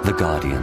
The Guardian.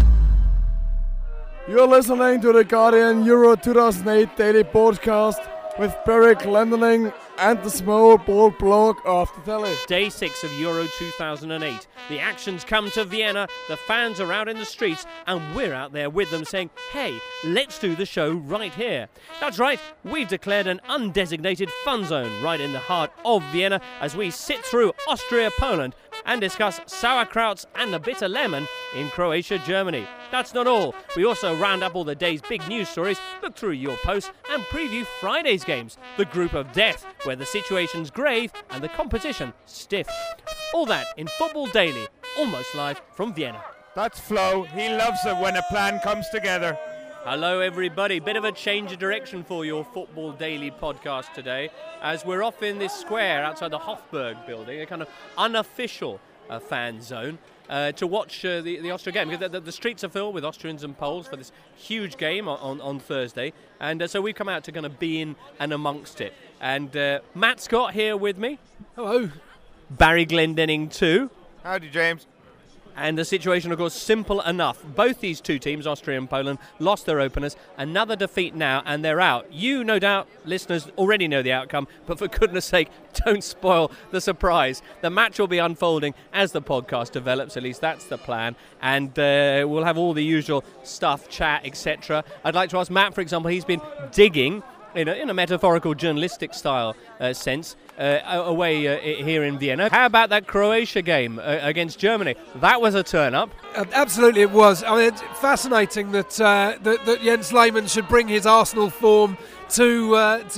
You're listening to The Guardian Euro 2008 daily podcast with Barry Glendening and the small bold blog of the telly. Day 6 of Euro 2008. The actions come to Vienna, the fans are out in the streets, and we're out there with them saying, hey, let's do the show right here. That's right, we've declared an undesignated fun zone right in the heart of Vienna as we sit through Austria-Poland and discuss sauerkrauts and the bitter lemon in Croatia-Germany. That's not all. We also round up all the day's big news stories, look through your posts, and preview Friday's games, the group of death, where the situation's grave and the competition stiff. All that in Football Daily, almost live from Vienna. That's Flo. He loves it when a plan comes together. Hello everybody, bit of a change of direction for your Football Daily podcast today, as we're off in this square outside the Hofburg building, a kind of unofficial fan zone, to watch the Austria game, because the streets are filled with Austrians and Poles for this huge game on Thursday, and so we've come out to kind of be in and amongst it. And Matt Scott here with me. Hello. Barry Glendening too. Howdy, James. And the situation, of course, simple enough. Both these two teams, Austria and Poland, lost their openers. Another defeat now, and they're out. You, no doubt, listeners, already know the outcome, but for goodness sake, don't spoil the surprise. The match will be unfolding as the podcast develops, at least that's the plan. And we'll have all the usual stuff, chat, etc. I'd like to ask Matt, for example, he's been digging in a metaphorical journalistic style sense away here in Vienna. How about that Croatia game against Germany? That was a turn-up. Absolutely it was. I mean, it's fascinating that Jens Lehmann should bring his Arsenal form to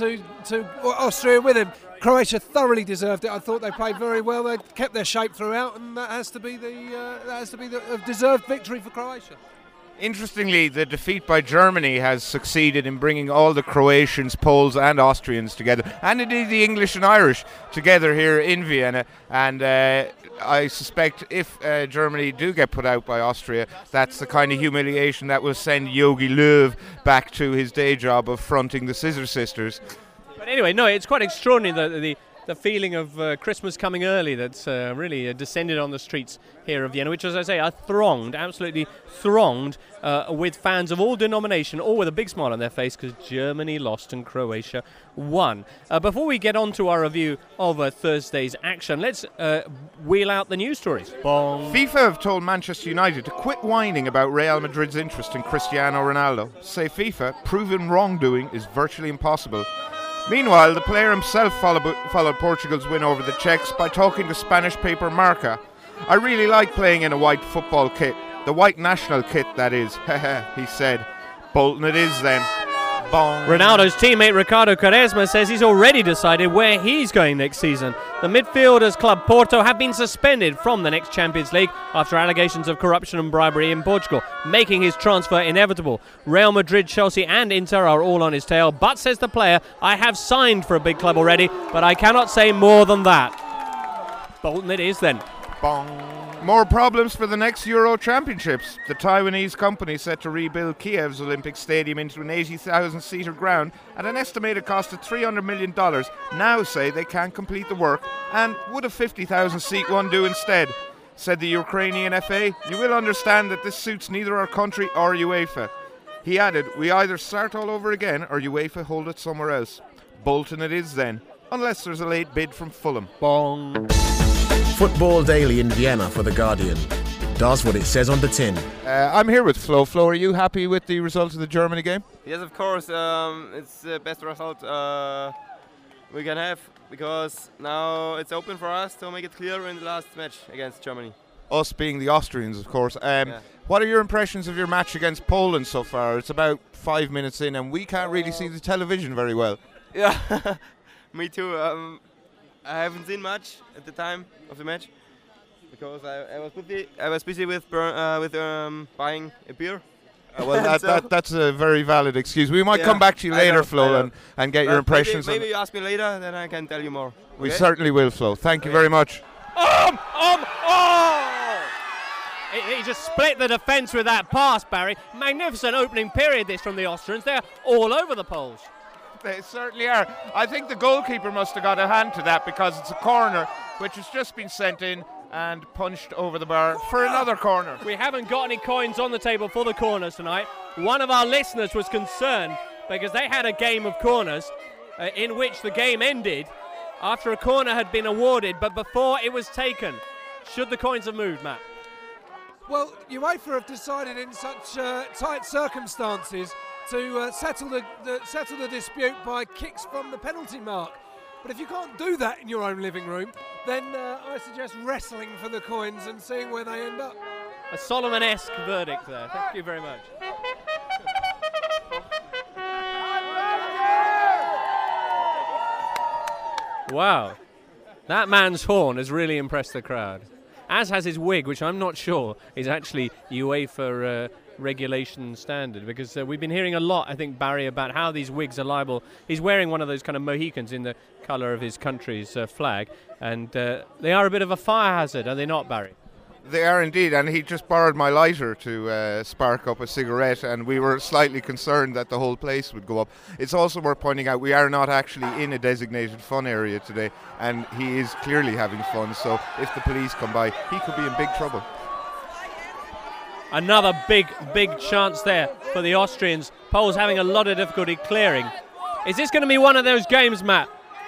Austria with him. Croatia thoroughly deserved it. I thought they played very well. They kept their shape throughout, and that has to be the deserved victory for Croatia. Interestingly, the defeat by Germany has succeeded in bringing all the Croatians, Poles and Austrians together, and indeed the English and Irish together here in Vienna. And I suspect if Germany do get put out by Austria, that's the kind of humiliation that will send Jogi Löw back to his day job of fronting the Scissor Sisters. But anyway, no, it's quite extraordinary, the feeling of Christmas coming early that's really descended on the streets here of Vienna, which, as I say, are thronged, absolutely thronged, with fans of all denomination, all with a big smile on their face because Germany lost and Croatia won. Before we get on to our review of Thursday's action, let's wheel out the news stories. Bong. FIFA have told Manchester United to quit whining about Real Madrid's interest in Cristiano Ronaldo. Say FIFA, proven wrongdoing is virtually impossible. Meanwhile, the player himself followed Portugal's win over the Czechs by talking to Spanish paper Marca. I really like playing in a white football kit. The white national kit, that is. He said. Bolton it is then. Bong. Ronaldo's teammate Ricardo Quaresma says he's already decided where he's going next season. The midfielders club Porto have been suspended from the next Champions League after allegations of corruption and bribery in Portugal, making his transfer inevitable. Real Madrid, Chelsea and Inter are all on his tail, but says the player, I have signed for a big club already, but I cannot say more than that. Bolton it is then. Bong. More problems for the next Euro Championships. The Taiwanese company set to rebuild Kiev's Olympic Stadium into an 80,000-seater ground at an estimated cost of $300 million now say they can't complete the work, and would a 50,000-seat one do instead? Said the Ukrainian FA, you will understand that this suits neither our country or UEFA. He added, we either start all over again or UEFA hold it somewhere else. Bolton it is then, unless there's a late bid from Fulham. Bong. Football Daily in Vienna for The Guardian. Does what it says on the tin. I'm here with Flo. Flo, are you happy with the result of the Germany game? Yes, of course. It's the best result we can have, because now it's open for us to make it clear in the last match against Germany. Us being the Austrians, of course. What are your impressions of your match against Poland so far? It's about 5 minutes in and we can't really see the television very well. Yeah, me too. I haven't seen much at the time of the match because I was busy with buying a beer. That's a very valid excuse. We might come back to you later, Flo, and get your impressions. Maybe you ask me later, then I can tell you more. We certainly will, Flo. Thank you very much. He just split the defence with that pass, Barry. Magnificent opening period this from the Austrians. They're all over the Poles. They certainly are. I think the goalkeeper must have got a hand to that because it's a corner which has just been sent in. and punched over the bar for another corner. We haven't got any coins on the table for the corners tonight. One of our listeners was concerned because they had a game of corners in which the game ended after a corner had been awarded, but before it was taken. Should the coins have moved, Matt? Well, UEFA have decided in such tight circumstances to settle the dispute by kicks from the penalty mark. But if you can't do that in your own living room, then I suggest wrestling for the coins and seeing where they end up. A Solomon-esque verdict there. Thank you very much. Wow. That man's horn has really impressed the crowd. As has his wig, which I'm not sure is actually UEFA regulation standard, because we've been hearing a lot, I think, Barry, about how these wigs are liable. He's wearing one of those kind of Mohicans in the colour of his country's flag, and they are a bit of a fire hazard, are they not, Barry? They are indeed, and he just borrowed my lighter to spark up a cigarette, and we were slightly concerned that the whole place would go up. It's also worth pointing out we are not actually in a designated fun area today, and he is clearly having fun, so if the police come by, he could be in big trouble. Another big chance there for the Austrians. Poles having a lot of difficulty clearing. Is this going to be one of those games, Matt,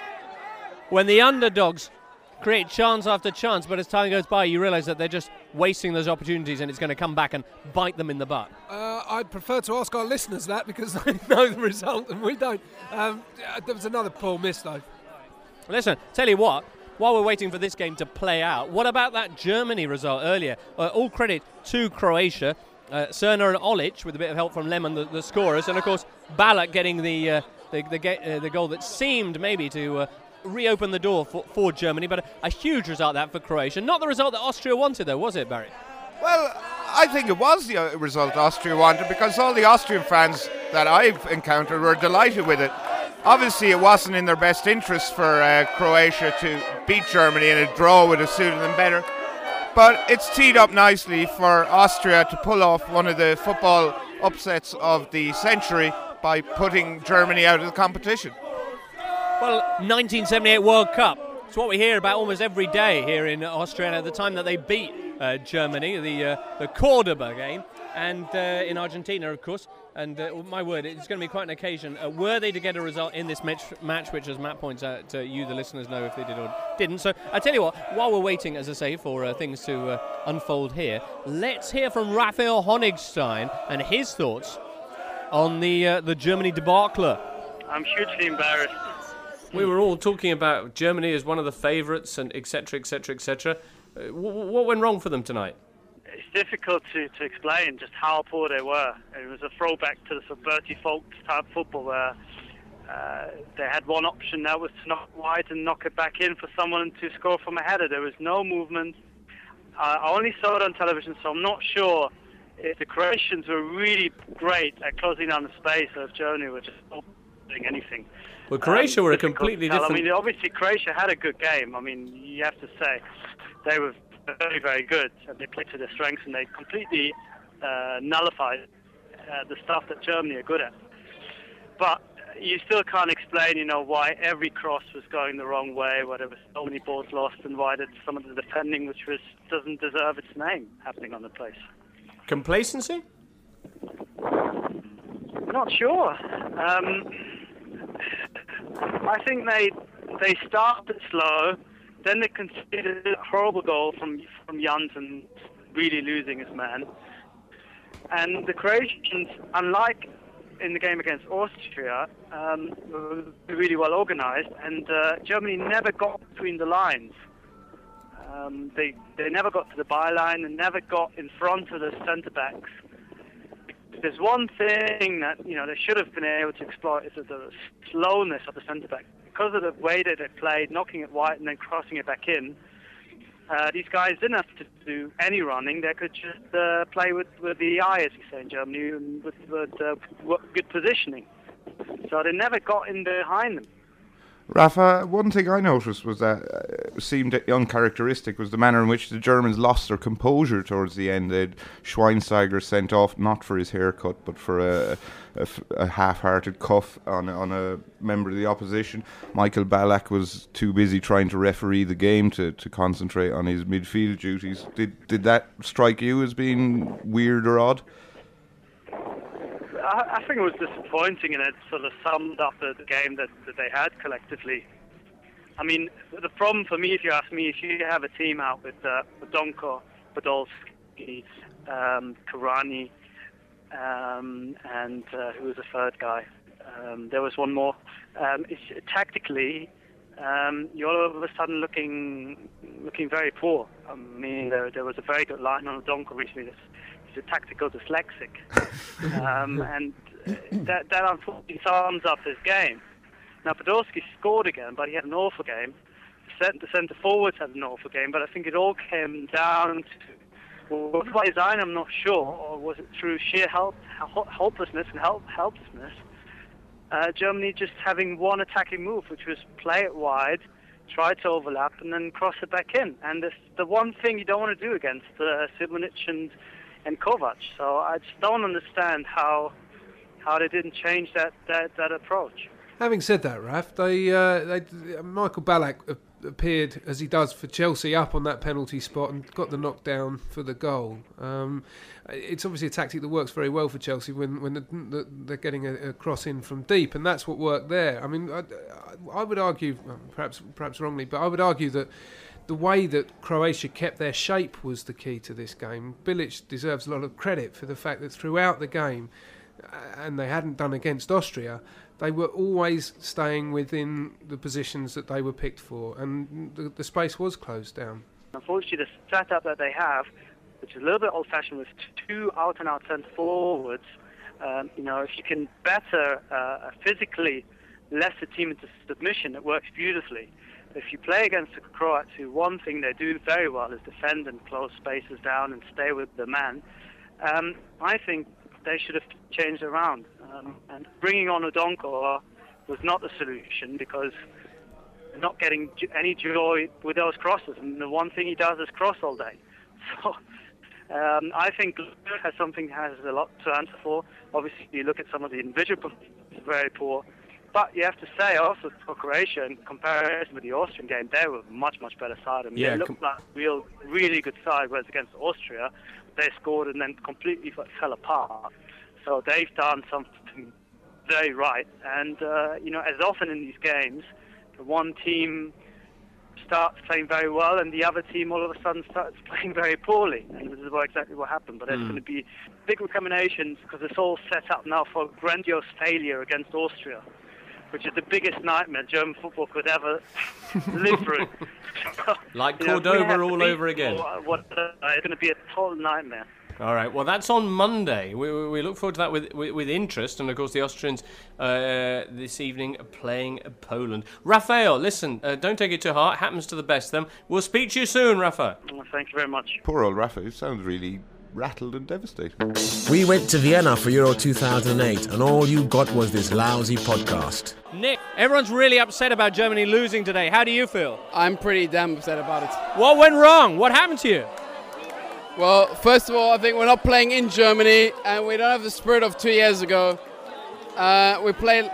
when the underdogs create chance after chance, but as time goes by you realise that they're just wasting those opportunities and it's going to come back and bite them in the butt? I'd prefer to ask our listeners that, because they know the result and we don't. There was another poor miss though. Listen, tell you what, while we're waiting for this game to play out, what about that Germany result earlier? All credit to Croatia. Cerner and Olic, with a bit of help from Lemon, the scorers, and of course Ballack getting the goal that seemed maybe to reopen the door for Germany, but a huge result that for Croatia. Not the result that Austria wanted though, was it, Barry? Well, I think it was the result Austria wanted, because all the Austrian fans that I've encountered were delighted with it. Obviously it wasn't in their best interest for Croatia to beat Germany, and a draw would have suited them better. But it's teed up nicely for Austria to pull off one of the football upsets of the century by putting Germany out of the competition. Well, 1978 World Cup. It's what we hear about almost every day here in Austria. And at the time that they beat Germany, the Cordoba game, and in Argentina, of course. And my word, it's going to be quite an occasion. Were they to get a result in this match, which, as Matt points out, you, the listeners, know if they did or didn't. So I tell you what, while we're waiting, as I say, for things to unfold here, let's hear from Raphael Honigstein and his thoughts on the Germany debacle. I'm hugely embarrassed. We were all talking about Germany as one of the favourites, and etc., etc., etc. What went wrong for them tonight? It's difficult to explain just how poor they were. It was a throwback to the sort of Bertie Folks type football where they had one option, that was to knock wide and knock it back in for someone to score from a header. There was no movement. I only saw it on television, so I'm not sure if the Croatians were really great at closing down the space, or if Germany were just not doing anything. Well, Croatia were a completely different... I mean, obviously Croatia had a good game. I mean, you have to say they were very, very good, and they played to their strengths, and they completely nullified the stuff that Germany are good at. But you still can't explain, why every cross was going the wrong way, why there were so many balls lost, and why did some of the defending, which doesn't deserve its name, happening on the place. Complacency? Not sure. I think they started slow, then they conceded a horrible goal from Janssen, really losing his man. And the Croatians, unlike in the game against Austria, were really well organised, and Germany never got between the lines. They never got to the byline and never got in front of the centre-backs. There's one thing that they should have been able to exploit, is the slowness of the centre-back. Because of the way that they played, knocking it wide and then crossing it back in, these guys didn't have to do any running. They could just play with the eye, as we say in Germany, and with good positioning. So they never got in behind them. Rafa, one thing I noticed was that seemed uncharacteristic was the manner in which the Germans lost their composure towards the end. They'd Schweinsteiger sent off not for his haircut but for a half-hearted cuff on a member of the opposition. Michael Ballack was too busy trying to referee the game to concentrate on his midfield duties. Did that strike you as being weird or odd? I think it was disappointing, and it sort of summed up the game that they had collectively. I mean, the problem for me, if you ask me, if you have a team out with Donko, Podolski, Karani, and who was the third guy? There was one more. Tactically, you're all of a sudden looking very poor. I mean, there was a very good line on Donko recently. He's a tactical dyslexic, and that unfortunately sums up his game. Now Podolski scored again, but he had an awful game. The centre forwards had an awful game, but I think it all came down to, well, was it by design? I'm not sure, or was it through sheer hopelessness and helplessness? Germany just having one attacking move, which was play it wide, try to overlap, and then cross it back in. And it's the one thing you don't want to do against Simonic and Kovac. So I just don't understand how they didn't change that approach. Having said that, Raf, Michael Ballack appeared, as he does for Chelsea, up on that penalty spot and got the knockdown for the goal. It's obviously a tactic that works very well for Chelsea when they're getting a cross in from deep, and that's what worked there. I mean, I would argue, perhaps wrongly, but I would argue that the way that Croatia kept their shape was the key to this game. Bilic deserves a lot of credit for the fact that throughout the game, and they hadn't done against Austria, they were always staying within the positions that they were picked for, and the space was closed down. Unfortunately, the setup that they have, which is a little bit old-fashioned, with two out-and-out centre forwards, if you can better physically less the team into submission, it works beautifully. If you play against the Croats, who one thing they do very well is defend and close spaces down and stay with the man, I think they should have changed around. And bringing on Odonko was not the solution, because they're not getting any joy with those crosses. And the one thing he does is cross all day. So I think has a lot to answer for. Obviously, you look at some of the individual performances, very poor. But you have to say also for Croatia, in comparison with the Austrian game, they were a much, much better side. I mean, they looked like a really good side, whereas against Austria, they scored and then completely fell apart. So they've done something very right. And, as often in these games, the one team starts playing very well and the other team all of a sudden starts playing very poorly. And this is exactly what happened. But there's going to be big recriminations, because it's all set up now for grandiose failure against Austria, which is the biggest nightmare German football could ever live through. Like Cordoba all over again. It's going to be a total nightmare. All right, well, that's on Monday. We look forward to that with interest. And, of course, the Austrians this evening are playing Poland. Rafael, listen, don't take it to heart. Happens to the best of them. We'll speak to you soon, Rafa. Well, thank you very much. Poor old Rafa, he sounds really rattled and devastated. We went to Vienna for Euro 2008 and all you got was this lousy podcast. Nick, everyone's really upset about Germany losing today. How do you feel? I'm pretty damn upset about it. What went wrong? What happened to you? Well, first of all, I think we're not playing in Germany, and we don't have the spirit of 2 years ago. We played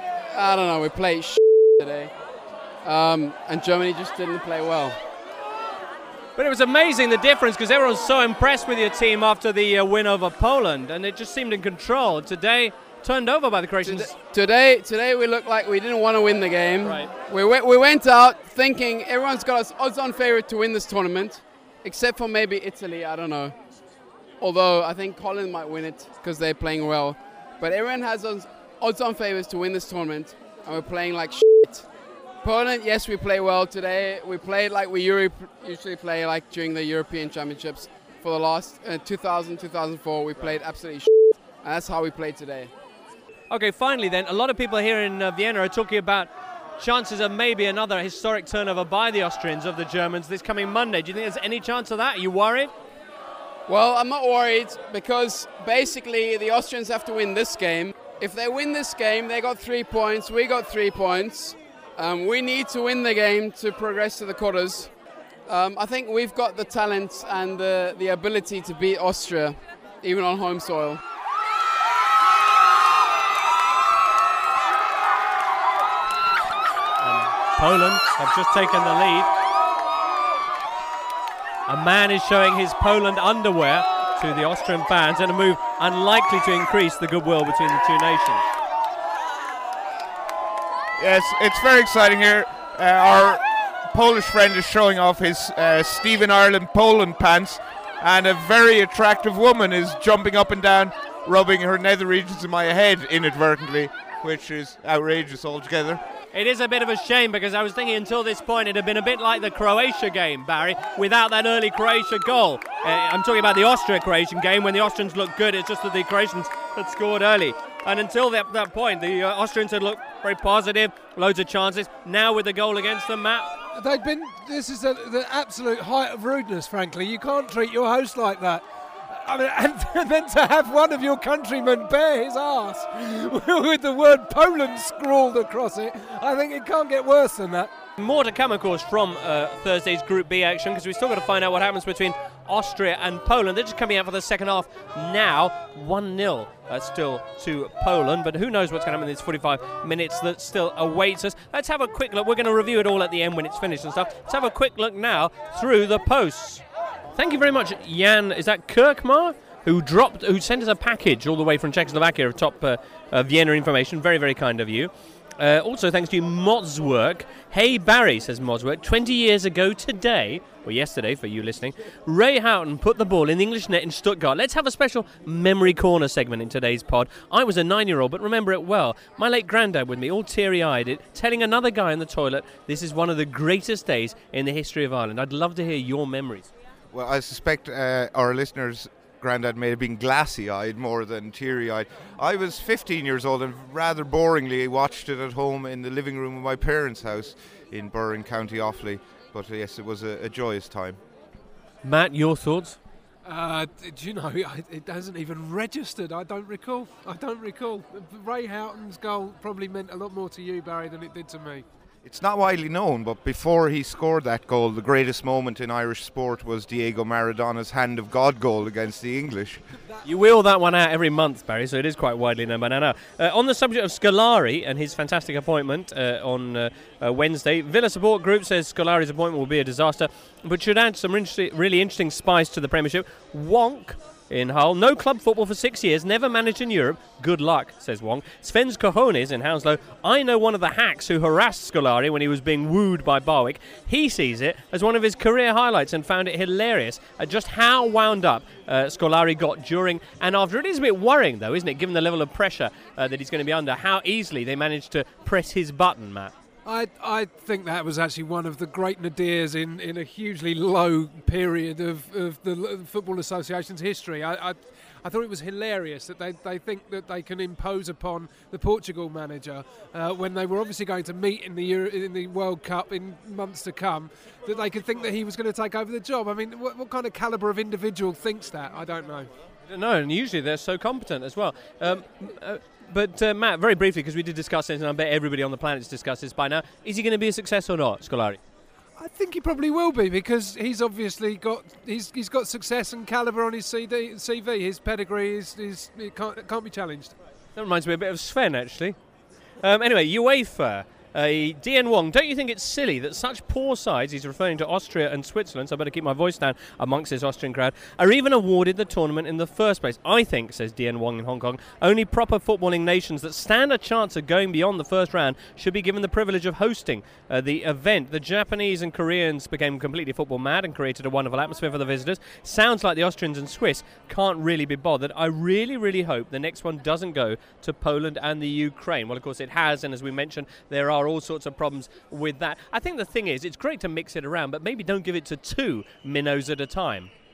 today. And Germany just didn't play well. But it was amazing, the difference, because everyone's so impressed with your team after the win over Poland, and it just seemed in control. Today, turned over by the Croatians. Today we looked like we didn't want to win the game. Right. We went out thinking everyone's got us odds-on favorite to win this tournament, except for maybe Italy, I don't know. Although I think Holland might win it because they're playing well. But everyone has odds-on favorites to win this tournament, and we're playing like shit. Poland, yes, we play well today. We played like we usually play, like during the European Championships. For the last 2000, 2004, we played absolutely shit. And that's how we played today. Okay, finally then, a lot of people here in Vienna are talking about chances of maybe another historic turnover by the Austrians of the Germans this coming Monday. Do you think there's any chance of that? Are you worried? Well, I'm not worried, because basically the Austrians have to win this game. If they win this game, they got 3 points, we got 3 points. We need to win the game to progress to the quarters. I think we've got the talent and the ability to beat Austria, even on home soil. Poland have just taken the lead. A man is showing his Poland underwear to the Austrian fans in a move unlikely to increase the goodwill between the two nations. Yes, it's very exciting here. Our Polish friend is showing off his Stephen Ireland Poland pants, and a very attractive woman is jumping up and down, rubbing her nether regions in my head inadvertently, which is outrageous altogether. It is a bit of a shame, because I was thinking until this point it had been a bit like the Croatia game, Barry, without that early Croatia goal. I'm talking about the Austria-Croatian game. When the Austrians looked good, it's just that the Croatians had scored early. And until that point, the Austrians had looked very positive, loads of chances. Now with the goal against them, Matt. This is the absolute height of rudeness, frankly. You can't treat your host like that. I mean, and then to have one of your countrymen bare his arse with the word Poland scrawled across it, I think it can't get worse than that. More to come, of course, from Thursday's Group B action, because we've still got to find out what happens between Austria and Poland. They're just coming out for the second half now, 1-0 still to Poland, but who knows what's going to happen in these 45 minutes that still awaits us. Let's have a quick look. We're going to review it all at the end when it's finished and stuff. Let's have a quick look now through the posts. Thank you very much, Jan. Is that Kirkmar? Who sent us a package all the way from Czechoslovakia of top Vienna information. Very, very kind of you. Also, thanks to Modswork. Hey, Barry, says Modswork. 20 years ago today, or yesterday for you listening, Ray Houghton put the ball in the English net in Stuttgart. Let's have a special Memory Corner segment in today's pod. I was a 9-year-old, but remember it well. My late granddad with me, all teary-eyed, telling another guy in the toilet, this is one of the greatest days in the history of Ireland. I'd love to hear your memories. Well, I suspect our listeners' granddad may have been glassy-eyed more than teary-eyed. I was 15 years old and rather boringly watched it at home in the living room of my parents' house in Burren, County Offaly. But yes, it was a joyous time. Matt, your thoughts? Do you know, it hasn't even registered. I don't recall. Ray Houghton's goal probably meant a lot more to you, Barry, than it did to me. It's not widely known, but before he scored that goal, the greatest moment in Irish sport was Diego Maradona's Hand of God goal against the English. You wheel that one out every month, Barry, so it is quite widely known by now. On the subject of Scolari and his fantastic appointment on Wednesday, Villa Support Group says Scolari's appointment will be a disaster, but should add some really interesting spice to the Premiership. Wonk in Hull. No club football for 6 years, never managed in Europe. Good luck, says Wong. Sven's Cojones in Hounslow. I know one of the hacks who harassed Scolari when he was being wooed by Barwick. He sees it as one of his career highlights and found it hilarious at just how wound up Scolari got during and after. It is a bit worrying, though, isn't it, given the level of pressure that he's going to be under, how easily they managed to press his button, Matt. I think that was actually one of the great nadirs in a hugely low period of the Football Association's history. I thought it was hilarious that they think that they can impose upon the Portugal manager when they were obviously going to meet in the World Cup in months to come, that they could think that he was going to take over the job. I mean, what kind of calibre of individual thinks that? I don't know. I don't know, and usually they're so competent as well. But Matt, very briefly, because we did discuss this, and I bet everybody on the planet's discussed this by now, is he going to be a success or not, Scolari? I think he probably will be, because he's obviously got success and calibre on his CV. His pedigree it can't be challenged. That reminds me a bit of Sven, actually. Anyway, UEFA. DN Wong, don't you think it's silly that such poor sides, he's referring to Austria and Switzerland, so I better keep my voice down amongst this Austrian crowd, are even awarded the tournament in the first place? I think, says DN Wong in Hong Kong, only proper footballing nations that stand a chance of going beyond the first round should be given the privilege of hosting the event. The Japanese and Koreans became completely football mad and created a wonderful atmosphere for the visitors. Sounds like the Austrians and Swiss can't really be bothered. I really, really hope the next one doesn't go to Poland and the Ukraine. Well, of course it has, and as we mentioned, there are all sorts of problems with that. I think the thing is, it's great to mix it around, but maybe don't give it to two minnows at a time.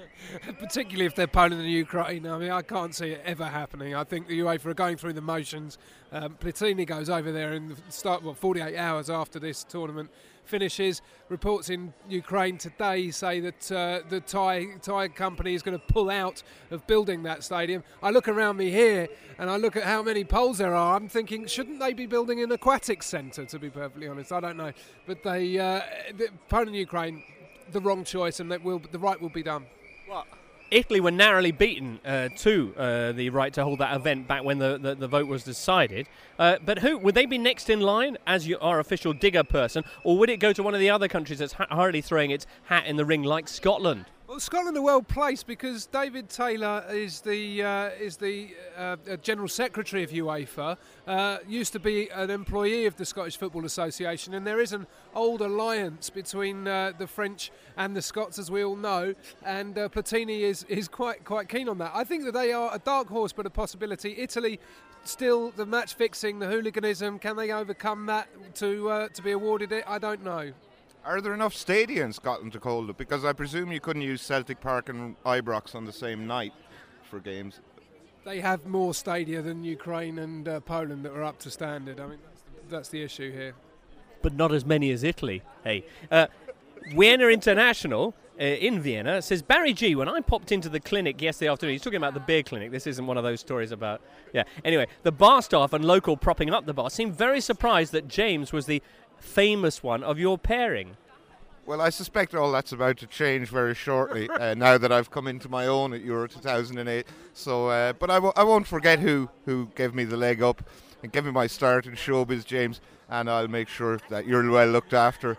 Particularly if they're Poland and Ukraine. I mean, I can't see it ever happening. I think the UEFA are going through the motions. Platini goes over there in the start, 48 hours after this tournament finishes. Reports in Ukraine today say that the Thai company is going to pull out of building that stadium. I look around me here and I look at how many poles there are. I'm thinking, shouldn't they be building an aquatic centre, to be perfectly honest? I don't know. But Poland and Ukraine, the wrong choice, and the right will be done. What? Italy were narrowly beaten to the right to hold that event back when the vote was decided. But who would they be next in line as our official digger person, or would it go to one of the other countries that's hardly throwing its hat in the ring, like Scotland? Well, Scotland are well placed because David Taylor is the General Secretary of UEFA, used to be an employee of the Scottish Football Association, and there is an old alliance between the French and the Scots, as we all know, and Platini is quite keen on that. I think that they are a dark horse, but a possibility. Italy, still the match fixing, the hooliganism, can they overcome that to be awarded it? I don't know. Are there enough stadia in Scotland to hold it? Because I presume you couldn't use Celtic Park and Ibrox on the same night for games. They have more stadia than Ukraine and Poland that are up to standard. I mean, that's the issue here. But not as many as Italy. Hey, Vienna International in Vienna says, Barry G, when I popped into the clinic yesterday afternoon, he's talking about the beer clinic. This isn't one of those stories about... Yeah. Anyway, the bar staff and local propping up the bar seemed very surprised that James was the famous one of your pairing. Well, I suspect all that's about to change very shortly now that I've come into my own at Euro 2008. So, but I won't forget who gave me the leg up and gave me my start in showbiz, James, and I'll make sure that you're well looked after.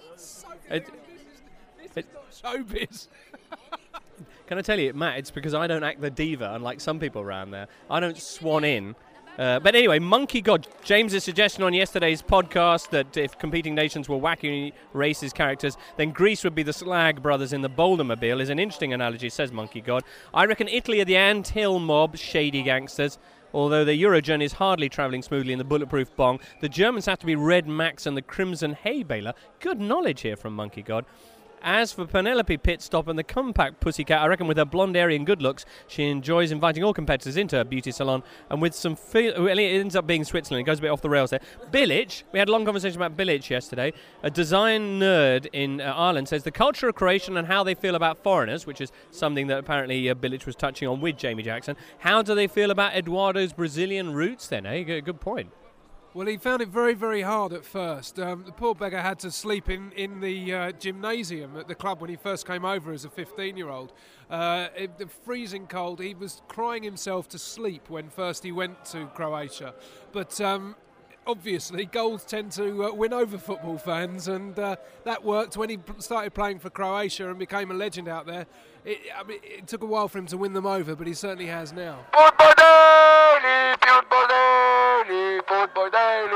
Showbiz. Can I tell you, Matt, it's because I don't act the diva, unlike some people around there. I don't swan in. But anyway, Monkey God, James's suggestion on yesterday's podcast that if competing nations were wacky racist characters, then Greece would be the Slag Brothers in the Bouldermobile is an interesting analogy, says Monkey God. I reckon Italy are the ant-hill mob, shady gangsters. Although the Euro journey is hardly travelling smoothly in the bulletproof bong, the Germans have to be Red Max and the Crimson Hay Baler. Good knowledge here from Monkey God. As for Penelope Pitstop and the compact pussycat, I reckon with her blonde area and good looks, she enjoys inviting all competitors into her beauty salon, and with some it ends up being Switzerland. It goes a bit off the rails there. Bilic, we had a long conversation about Bilic yesterday. A design nerd in Ireland says the culture of Croatian and how they feel about foreigners, which is something that apparently Bilic was touching on with Jamie Jackson. How do they feel about Eduardo's Brazilian roots then, eh? Good point. Well, he found it very, very hard at first. The poor beggar had to sleep in the gymnasium at the club when he first came over as a 15-year-old. The freezing cold, he was crying himself to sleep when first he went to Croatia. But obviously, goals tend to win over football fans, and that worked when he started playing for Croatia and became a legend out there. It took a while for him to win them over, but he certainly has now. Football Daily, Football Daily, Football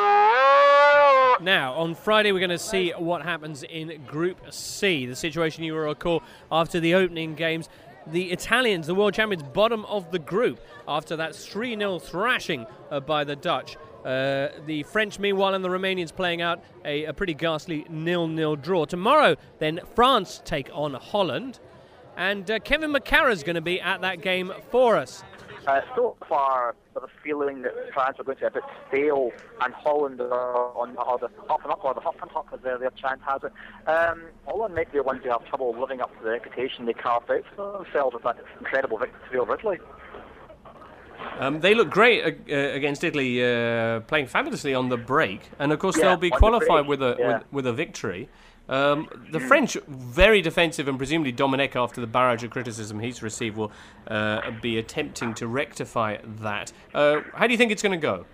Daily. Now, on Friday, we're going to see what happens in Group C, the situation you will recall after the opening games. The Italians, the world champions, bottom of the group after that 3-0 thrashing by the Dutch. The French, meanwhile, and the Romanians playing out a pretty ghastly 0-0 draw. Tomorrow, then, France take on Holland. And Kevin McCarra's going to be at that game for us. So far, the feeling that France are going to be a bit stale, and Holland are on the up and up, or the huff and huff, as their chant has it. Holland might be the ones who have trouble living up to the reputation they carved out for themselves with that incredible victory over Italy. They look great against Italy, playing fabulously on the break, and of course they'll be qualified with a victory. The French, very defensive, and presumably Dominic, after the barrage of criticism he's received, will be attempting to rectify that. How do you think it's going to go?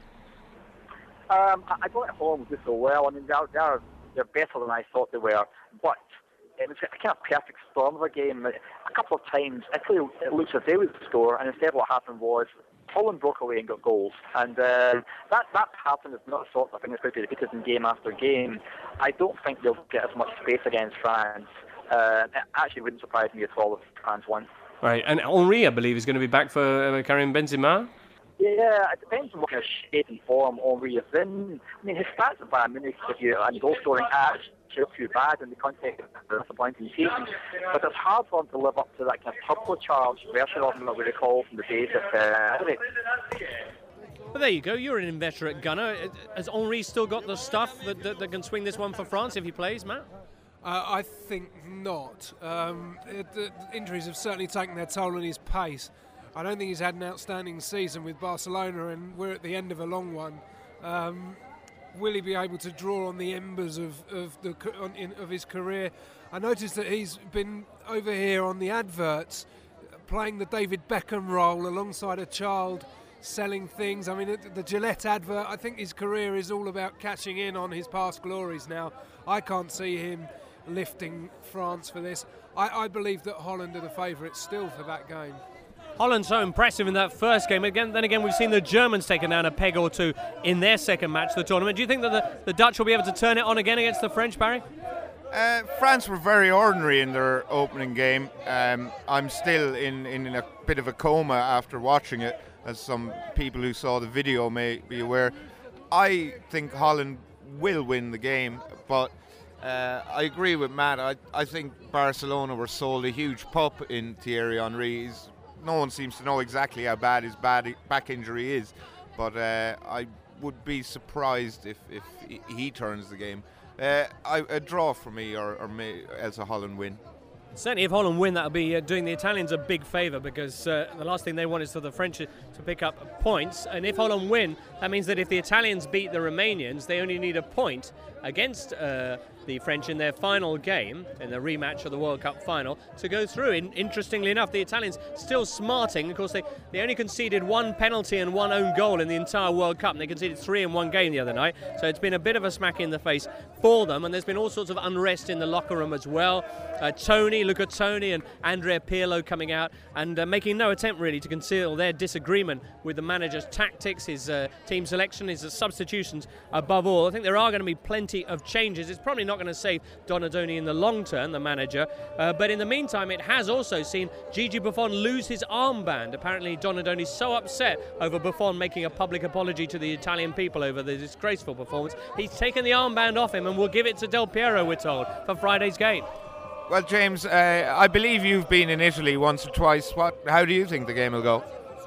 I don't think Holland will do so well. I mean, they're better than I thought they were, but it was a kind of perfect storm of a game. A couple of times, Italy looked as if they would score, and instead what happened was Holland broke away and got goals, and that pattern is not the sort of thing that's going to be repeated in game after game. I don't think they'll get as much space against France. It actually wouldn't surprise me at all if France won. Right, and Henry, I believe, is going to be back for Karim Benzema? Yeah, it depends on what kind of shape and form Henry is in. I mean, his stats at Bayern Munich, and goal scoring too bad in the context of the disappointing season. But it's hard for them to live up to that kind of turbocharged version of them that we recall from the days at Adelaide. Well, there you go. You're an inveterate gunner. Has Henry still got the stuff that can swing this one for France if he plays, Matt? I think not. The injuries have certainly taken their toll on his pace. I don't think he's had an outstanding season with Barcelona, and we're at the end of a long one. Will he be able to draw on the embers of his career? I noticed that he's been over here on the adverts playing the David Beckham role alongside a child selling things. I mean, the Gillette advert, I think his career is all about catching in on his past glories now. I can't see him lifting France for this. I believe that Holland are the favourites still for that game. Holland so impressive in that first game. Then again, we've seen the Germans taken down a peg or two in their second match of the tournament. Do you think that the Dutch will be able to turn it on again against the French, Barry? France were very ordinary in their opening game. I'm still in a bit of a coma after watching it, as some people who saw the video may be aware. I think Holland will win the game, but I agree with Matt. I think Barcelona were sold a huge pup in Thierry Henry. No one seems to know exactly how bad his back injury is, but I would be surprised if he turns the game. A draw for me, or else a Holland win. Certainly if Holland win, that'll be doing the Italians a big favour, because the last thing they want is for the French to pick up points. And if Holland win, that means that if the Italians beat the Romanians, they only need a point against the French in their final game, in the rematch of the World Cup final, to go through. Interestingly enough, the Italians still smarting. Of course, they only conceded one penalty and one own goal in the entire World Cup, and they conceded 3 in one game the other night. So it's been a bit of a smack in the face for them, and there's been all sorts of unrest in the locker room as well. Luca Toni and Andrea Pirlo coming out and making no attempt really to conceal their disagreement with the manager's tactics, his team selection, his substitutions above all. I think there are going to be plenty of changes. It's probably not going to save Donadoni in the long term, the manager, but in the meantime it has also seen Gigi Buffon lose his armband. Apparently Donadoni's so upset over Buffon making a public apology to the Italian people over the disgraceful performance, he's taken the armband off him and will give it to Del Piero, we're told, for Friday's game. Well, James, I believe you've been in Italy once or twice. How do you think the game will go?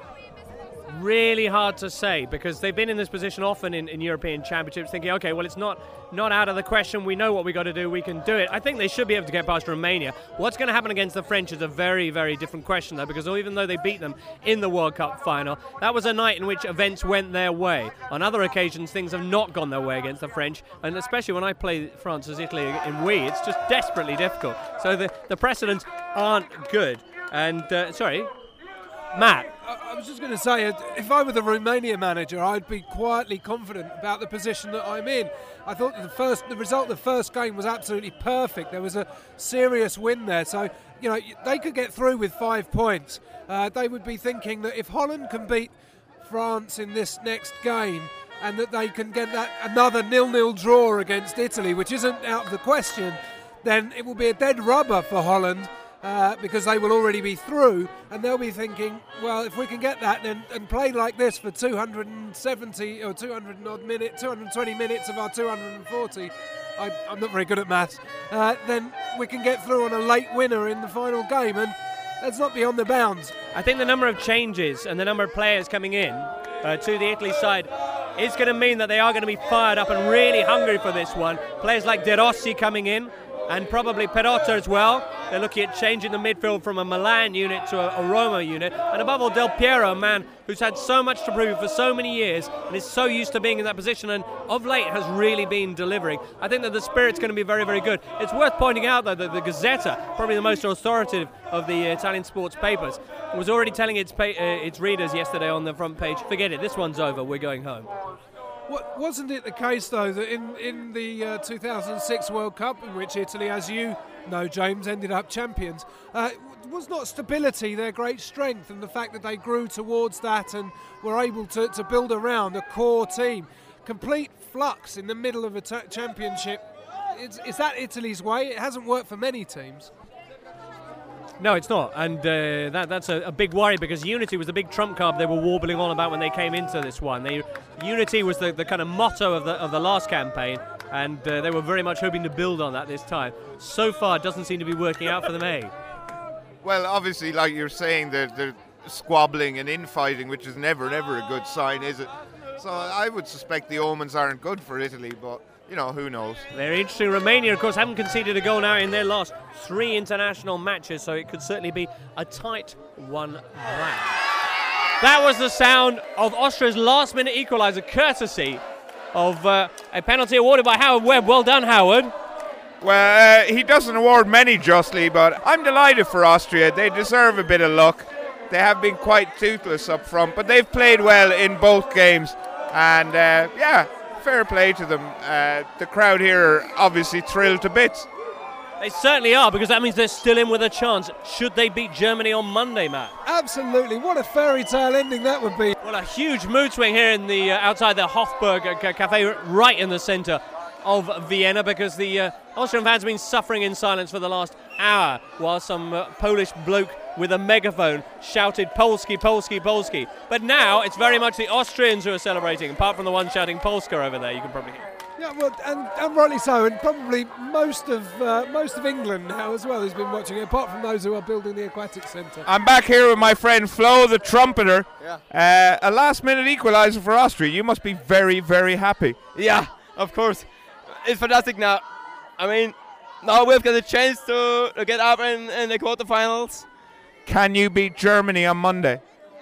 Really hard to say, because they've been in this position often in European Championships, thinking, okay, well, it's not out of the question. We know what we got to do. We can do it. I think they should be able to get past Romania. What's going to happen against the French is a very, very different question, though, because even though they beat them in the World Cup final, that was a night in which events went their way. On other occasions, things have not gone their way against the French, and especially when I play France as Italy in Wii, it's just desperately difficult. So the precedents aren't good. And, sorry, Matt. I was just going to say, if I were the Romania manager, I'd be quietly confident about the position that I'm in. I thought the result of the first game was absolutely perfect. There was a serious win there, so they could get through with 5 points. They would be thinking that if Holland can beat France in this next game, and that they can get that another 0-0 draw against Italy, which isn't out of the question, then it will be a dead rubber for Holland. Because they will already be through, and they'll be thinking, well, if we can get that and play like this for 270 or 220 minutes of our 240, I'm not very good at maths, then we can get through on a late winner in the final game, and that's not beyond the bounds. I think the number of changes and the number of players coming in to the Italy side is going to mean that they are going to be fired up and really hungry for this one. Players like De Rossi coming in, and probably Perotta as well. They're looking at changing the midfield from a Milan unit to a Roma unit. And above all, Del Piero, a man who's had so much to prove for so many years and is so used to being in that position, and of late has really been delivering. I think that the spirit's going to be very, very good. It's worth pointing out, though, that the Gazzetta, probably the most authoritative of the Italian sports papers, was already telling its readers yesterday on the front page, forget it, this one's over, we're going home. Wasn't it the case, though, that in the 2006 World Cup, in which Italy, as you know, James, ended up champions, was not stability their great strength, and the fact that they grew towards that and were able to build around a core team? Complete flux in the middle of a championship. Is that Italy's way? It hasn't worked for many teams. No, it's not, and that's a big worry, because unity was the big trump card they were warbling on about when they came into this one. Unity was the kind of motto of the last campaign, and they were very much hoping to build on that this time. So far, it doesn't seem to be working out for them, eh? Well, obviously, like you're saying, they're squabbling and infighting, which is never a good sign, is it? So I would suspect the omens aren't good for Italy, but, you know, who knows? Very interesting. Romania, of course, haven't conceded a goal now in their last 3 international matches, so it could certainly be a tight one match. That was the sound of Austria's last-minute equaliser, courtesy of a penalty awarded by Howard Webb. Well done, Howard. Well, he doesn't award many justly, but I'm delighted for Austria. They deserve a bit of luck. They have been quite toothless up front, but they've played well in both games. And, yeah, fair play to them. The crowd here are obviously thrilled to bits. They certainly are, because that means they're still in with a chance. Should they beat Germany on Monday, Matt? Absolutely. What a fairy tale ending that would be. Well, a huge mood swing here in the outside the Hofburg Cafe, right in the centre of Vienna, because the Austrian fans have been suffering in silence for the last hour while some Polish bloke with a megaphone shouted Polski, Polski, Polski. But now it's very much the Austrians who are celebrating, apart from the one shouting Polska over there, you can probably hear. Yeah, well, and rightly so, and probably most of England now as well who's been watching it, apart from those who are building the aquatic centre. I'm back here with my friend Flo, the trumpeter. Yeah. A last-minute equaliser for Austria. You must be very, very happy. Yeah, of course. It's fantastic now. I mean, now we've got a chance to get up in the quarterfinals. Can you beat Germany on Monday?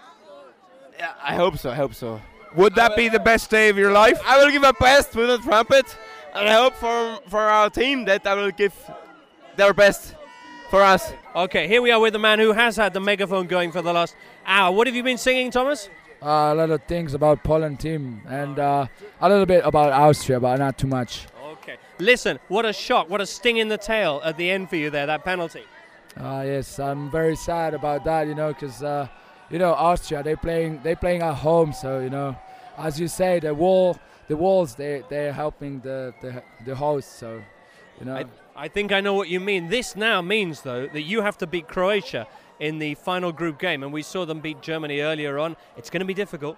Yeah, I hope so. Would that be the best day of your life? I will give my best with a trumpet, and I hope for our team that I will give their best for us. Okay, here we are with the man who has had the megaphone going for the last hour. What have you been singing, Thomas? A lot of things about Poland team and a little bit about Austria, but not too much. Okay. Listen, what a shock, what a sting in the tail at the end for you there, that penalty. Yes, I'm very sad about that, because Austria, they're playing at home, so as you say, the walls they're helping the host, so I think I know what you mean. This now means though that you have to beat Croatia in the final group game, and we saw them beat Germany earlier on. It's going to be difficult.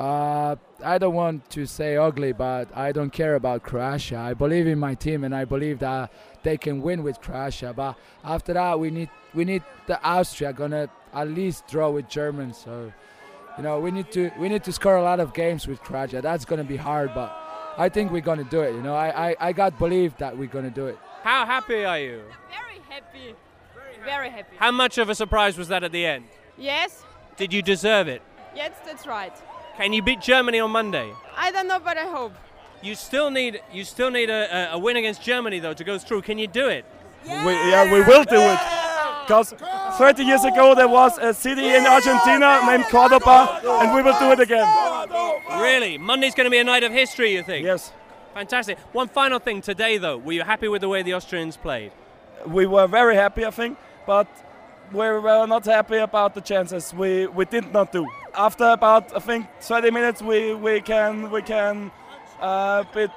I don't want to say ugly, but I don't care about Croatia. I believe in my team, and I believe that they can win with Croatia. But after that, we need the Austria gonna at least draw with Germany. So, we need to score a lot of games with Croatia. That's gonna be hard, but I think we're gonna do it. I got belief that we're gonna do it. How happy are you? Very happy. Very happy. How much of a surprise was that at the end? Yes. Did you deserve it? Yes, that's right. Can you beat Germany on Monday? I don't know, but I hope. You still need a win against Germany though to go through. Can you do it? We will do it. Because 30 years ago there was a city in Argentina named Cordoba, and we will do it again. Really? Monday's going to be a night of history, you think? Yes. Fantastic. One final thing today though. Were you happy with the way the Austrians played? We were very happy, I think, but we were not happy about the chances we did not do. After about, I think, 30 minutes, we can beat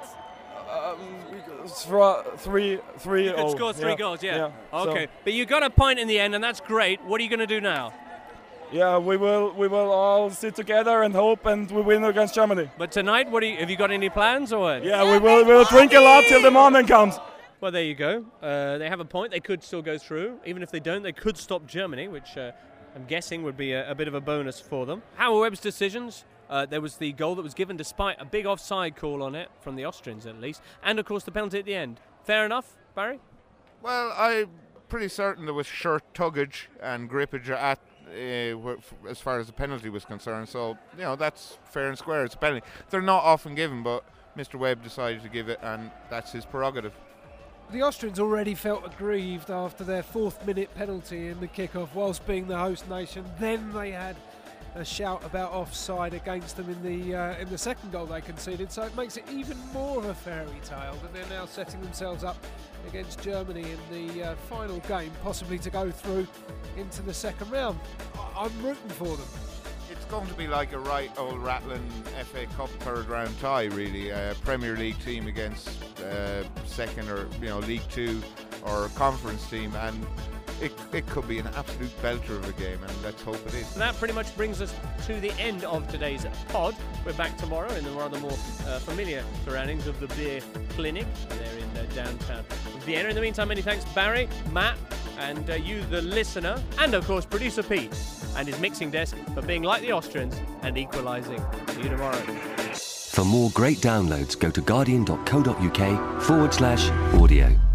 3-0. You could score 3 goals, yeah. Okay, so. But you got a point in the end, and that's great. What are you going to do now? Yeah, we will all sit together and hope, and we win against Germany. But tonight, have you got any plans or what? Yeah, we will drink a lot till the morning comes. Well, there you go. They have a point. They could still go through. Even if they don't, they could stop Germany, which I'm guessing would be a bit of a bonus for them. Howard Webb's decisions. There was the goal that was given despite a big offside call on it, from the Austrians at least, and of course the penalty at the end. Fair enough, Barry? Well, I'm pretty certain there was shirt tuggage and grippage at as far as the penalty was concerned, so that's fair and square. It's a penalty. They're not often given, but Mr. Webb decided to give it, and that's his prerogative. The Austrians already felt aggrieved after their 4th-minute penalty in the kick-off whilst being the host nation. Then they had a shout about offside against them in the second goal they conceded, so it makes it even more of a fairy tale that they're now setting themselves up against Germany in the final game, possibly to go through into the second round. I'm rooting for them. It's going to be like a right old rattling FA Cup third round tie, really. A Premier League team against second or League Two or conference team, and it could be an absolute belter of a game, and let's hope it is. That pretty much brings us to the end of today's pod. We're back tomorrow in the rather more familiar surroundings of the Beer Clinic there in downtown Vienna. In the meantime, many thanks Barry, Matt, and you, the listener, and of course producer Pete and his mixing desk for being like the Austrians and equalising. See you tomorrow. For more great downloads, go to guardian.co.uk/audio.